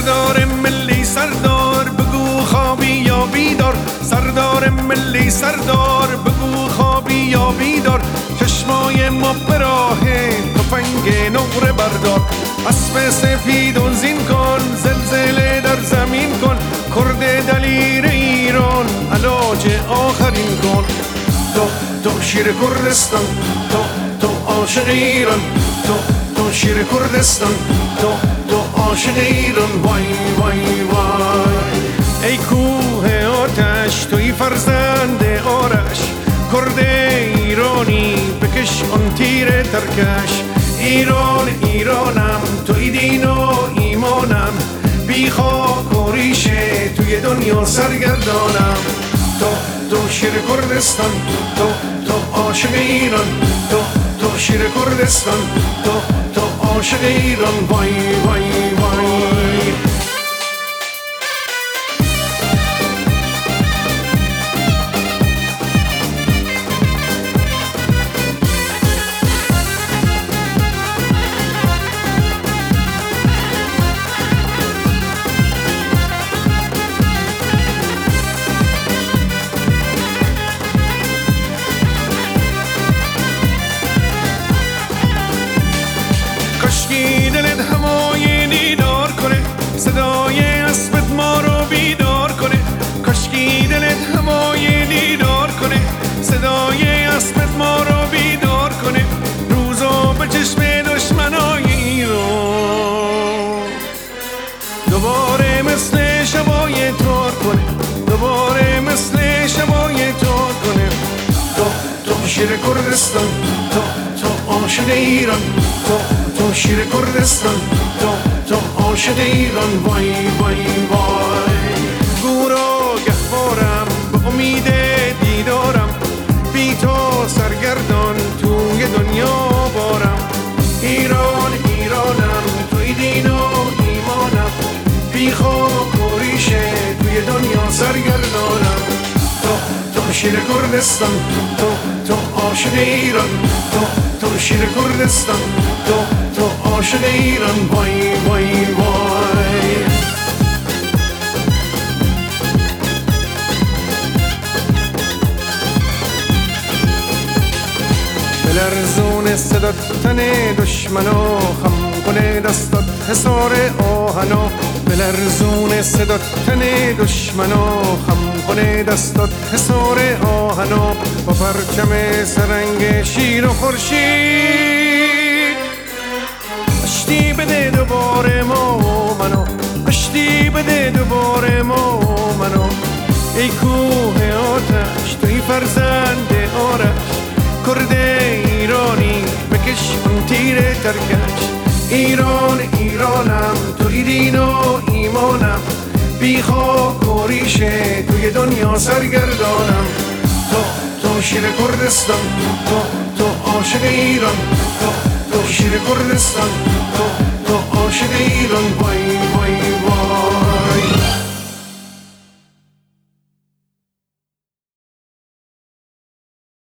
سردار ملی سردار بگو خوابی یا بیدار، سردار ملی سردار بگو خوابی یا بیدار، چشمای ما به راه تفنگ نقره بردار، اسب سفید و زین کن، زلزله در زمین کن، کرد دلیر ایران علاج آخرین کن. تو شیر کردستان، تو عاشق ایران، تو شیر کردستان، تو عاشق ایران. وای وای وای ای کوه آتش، توی فرزند آرش، کرد ایرانی بکش آن تیر ترکش. ایران ایرانم، توی دین و ایمانم، بی خاک و ریشه توی دنیا سرگردانم. تو شیر کردستان، تو عاشق ایران، تو شیر کردستان، تو عاشق ایران. وای وای وای کاشکی دلت هوای دیدار کنه، صدای اسبت ما رو بیدار کنه. کاشکی دلت هوای دیدار کنه، صدای اسبت ما رو بیدار کنه. روزا به چشم دشمنای ایران دوباره مثل شبای تار کنه، دوباره مثل شبای تار کنه. تو شیر کردستان، تو عاشق ایران، تو شیر کردستان، تو عاشق ایران. وای وای وای گورا گهوارم به امید دیدارم، بی تو سرگردان توی دنیا بارم. ایران ایرانم، توی دین و ایمانم، بی خاک و ریشه توی دنیا سرگردانم. تو شیر کردستان، تو عاشق ایران، تو شیر کردستان، تو عاشق ایران. وای وای وای بلرزون صدات تن دشمنا، خم کنه دستات حصار آهنا. بلرزون صدات تن دشمنا، خم کنه دستات حصار آهنا. با پرچم سرنگ شیر و خورشید آشتی بده دوباره ما و منو، آشتی بده دوباره ما و منو. ای کوه آتش، توی فرزند آرش، کرد ایرانی بکش اون تیر ترکش. ایران ایرانم، توی دین و ایمانم، بی خاک و ریشه توی دنیا سرگردانم. تو شیر کردستان، تو عاشق ایران، تو شیر کردستان، تو عاشق ایران. وای وای وای